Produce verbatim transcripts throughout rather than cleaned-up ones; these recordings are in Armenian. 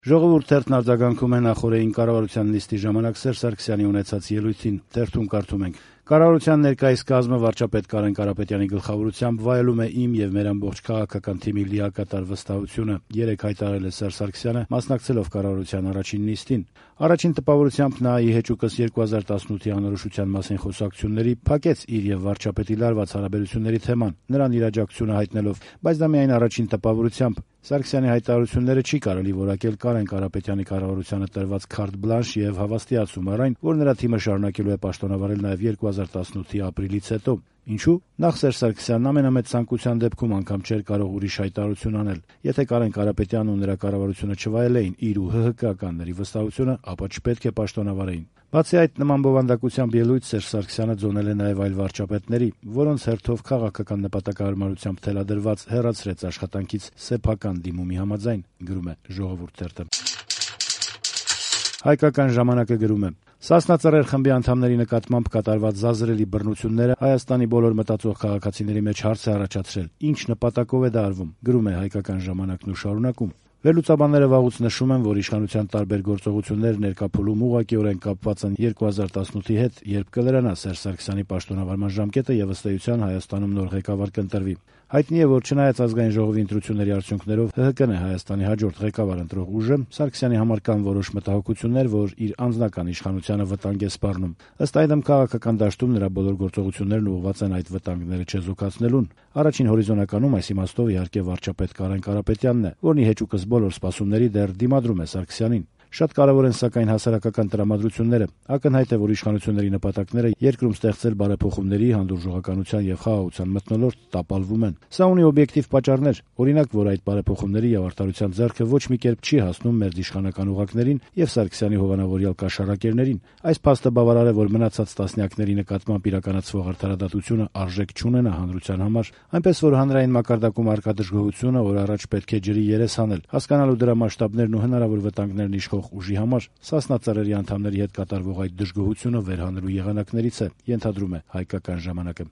Ժողովուրդ թերթն արձագանքում է նախօրեին կառավարության նիստի ժամանակ Սերժ Սարգսյանի ունեցած ելույթին։ Թերթում կարդում ենք. Կառավարության ներկայիս կազմը վարչապետ Կարեն Կարապետյանի գլխավորությամբ վայելում է իմ եւ մեր ամբողջ քաղաքական թիմի լիակատար վստահությունը, երեկ հայտարարել է Սերժ Սարգսյանը, մասնակցելով կառավարության առաջին նիստին։ Առաջին տպավորությամբ նա ի հեճուկս երկու հազար տասնութի անորոշության մասին խոսակցությունների փակեց իր եւ վարչապետի լարված հարաբերությունների թեման, նրան իր աջակցությունը հայտնելով, բայց դա միայն առաջին տպավորությամբ։ Սարգսյանի հայտարարությունները չի կարելի որակել Կարեն Կարապետյանի կառավարությանը տրված քարտ բլանշ եւ հավաստիացում առ այն, որ նրա թիմը շարունակելու է պաշտոնավարել նաեւ երկու հազար տասնութի ապրիլից հետո։ Ինչու՞։ Նախ Սերժ Սարգսյանն ամենամեծ ցանկության դեպքում անգամ չէր կարող ուրիշ հայտարարություն անել։ Եթե Կարեն Կարապետյանն ու նրա կառավարությունը չվայելեին իր ու ՀՀԿ-ականների վստահությունը, ապա չպետք է պաշտոնավարեին։ Բացի այդ, նման բովանդակությամբ ելույթ Սերժ Սարգսյանը ձոնել է նաև այլ վարչապետների, որոնց հերթով քաղաքական նպատակահարմարությամբ թելադրված հեռացրեց աշխատանքից սեփական դիմումի համաձայն, գրում է Ժողովուրդ թերթը։ Հայկական ժամանակը գրում է. Սասնա Ծռեր խմբի անդամների նկատմամբ կատարված զազրելի բռնությունները Հայաստանի բոլոր մտածող քաղաքացիների մեջ հարց է առաջացրել. ինչ նպատակով է դա արվում, գրում է Հայկական ժամանակն ու շարունակում. Վերլուծաբանները վաղուց նշում են, որ իշխանության տարբեր գործողություններ ներկայացում ուղղակիորեն կապված են երկու հազար տասնութի հետ, երբ կլրանա Սերժ Սարգսյանի պաշտոնավարման ժամկետը եւ ըստ էության Հայաստանում նոր ղեկավար կընտրվի։ Հայտնի է, որ չնայած ազգային ժողովի ընտրությունների արդյունքներով ՀՀԿ-ն է Հայաստանի հաջորդ ղեկավար ընտրող ուժը, Սարգսյանի համար կան որոշ մտահոգություններ, որ իր անձնական իշխանությանը վտանգ է սպառնում։ Ըստ այդմ քաղաքական դաշտում նրա բոլոր գործողություններն ուղղված են այդ վտանգները չեզոքացնելուն։ Առաջին հորիզոնականում այս իմաստով իհարկե վարչապետ Կարեն Կարապետյանն է, որն ի հեճուկս բոլոր սպասումների դեռ դիմադրում է Սարգսյանին։ Շատ կարևոր են սակայն հասարակական տրամադրությունները։ Ակնհայտ է, որ իշխանությունների նպատակները երկրում ստեղծել բարեփոխումների, հանդուրժողականության եւ խաղաղության մթնոլորտ տապալվում են։ Սա ունի օբյեկտիվ պատճառներ, օրինակ, որ այդ բարեփոխումների եւ արդարության ձեռքը ոչ մի կերպ չի հասնում մերձիշխանական ուղակներին եւ Սարգսյանի հովանավորյալ կաշառակերներին։ Այս փաստը բավարար է, որ մնացած տասնյակների նկատմամբ իրականացվող արդարադատությունը արժեք չունենա հանրության համար, այնպես որ հանրային մակարդակում արկա դժգոհությունը օր առաջ պետք է ջրի երես հանել, հասկանալու դրա մասշտաբներն ու հնարավոր վտանգներն իշխող ուժի համար Սասնա Ծռերի անդամների հետ կատարվող այդ դժգոհությունը վերհանելու եղանակներից է, ենթադրում է Հայկական ժամանակը։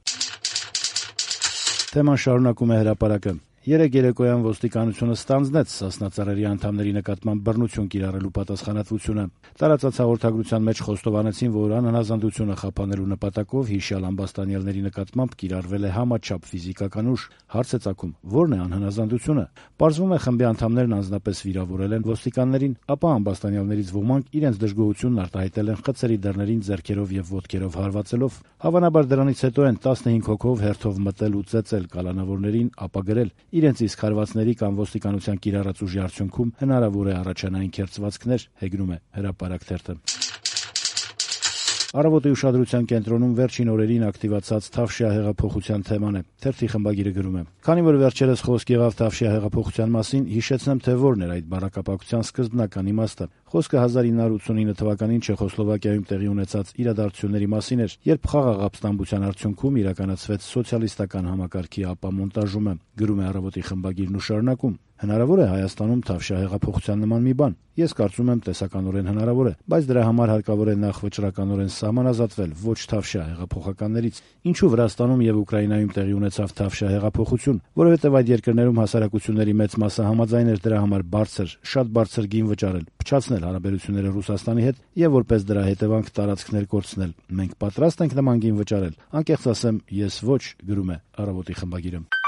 Թեման շարունակում է հրապարակը։ Երեկ երեկոյան ոստիկանությունը ստանձնեց Սասնա Ծռերի անդամների նկատմամբ բռնություն կիրառելու պատասխանատվությունը։ Տարածած հաղորդագրության մեջ խոստովանեցին, որ անհնազանդությունը խափանելու նպատակով հիշյալ ամբաստանյալների նկատմամբ կիրառվել է համաչափ ֆիզիկական ուժ։ Հարց է ծագում, ո՞րն է անհնազանդությունը։ Պարզվում է, խմբի անդամներն անձնապես վիրավորել են ոստիկաններին, ապա ամբաստանյալներից ոմանք իրենց դժգոհությունն արտահայտել են խցերի դռներին ձեռքերով եւ ոտքերով հարվածելով։ Հավանաբար դրանից հետո են տասնհինգ հոգով հերթով մտել ու ծեծել կալանավորներին, ապա գրել. իրենց իսկ հարվածների կամ ոստիկանության կիրառած ուժի արդյունքում հնարավոր է առաջանային քերծվածքներ, հեգնում է Հրապարակ թերթը։ Առավոտի ուշադրության կենտրոնում վերջին օրերին ակտիվացած Թավշյա հեղափոխության թեման է։ Թերթի խմբագիրը գրում է. Քանի որ վերջերս խոսք եղավ Թավշյա հեղափոխության մասին, հիշեցնեմ, թե որն էր այդ բառակապակցության սկզբնական իմաստը։ Խոսքը հազար ինը հարյուր ութսունինը թվականին Չեխոսլովակիայում տեղի ունեցած իրադարձությունների մասին էր, երբ խաղաղ ապստամբության արդյունքում իրականացվեց սոցիալիստական համակարգի ապամոնտաժումը, գրում է Առավոտի խմբագիրն ու շարունակում. Հնարավոր է Հայաստանում Թավշյա հեղափոխության նման մի բան։ Ես կարծում եմ տեսականորեն հնարավոր է, բայց դրա համար հարկավոր է նախ վճռականորեն սահմանազատվել ոչ Թավշյա հեղափոխականներից։ Ինչու Վրաստանում եւ Ուկրաինայում տեղի ունեցավ Թավշյա հեղափոխություն, որովհետեւ այդ երկրներում հասարակությունների մեծ մասը համաձայն էր դրա համար բարձր, շատ բարձր գին վճարել, փչացնել հարաբերությունները Ռուսաստանի հետ եւ որպես դրա հետևանք տարածքներ կորցնել։ Մենք պատրաստ ենք նման գին վճարել։ Անկեղծ ասեմ, ես ոչ, գրում է Առավոտի խմբագիրը։